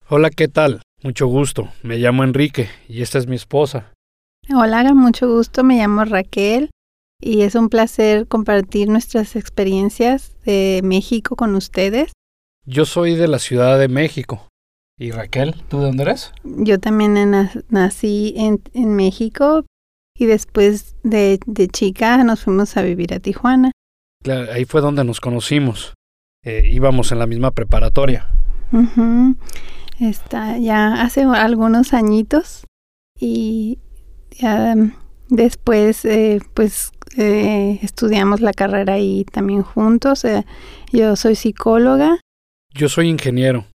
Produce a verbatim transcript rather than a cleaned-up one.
Hola, ¿qué tal? Mucho gusto. Me llamo Enrique y esta es mi esposa. Hola, mucho gusto. Me llamo Raquel y es un placer compartir nuestras experiencias de México con ustedes. Yo soy de la Ciudad de México. ¿Y Raquel, tú de dónde eres? Yo también na- nací en, en México y después de, de chica nos fuimos a vivir a Tijuana. Claro, ahí fue donde nos conocimos. Eh, íbamos en la misma preparatoria. Uh-huh. Está ya hace algunos añitos y ya después eh, pues eh, estudiamos la carrera ahí también juntos. Eh, yo soy psicóloga. Yo soy ingeniero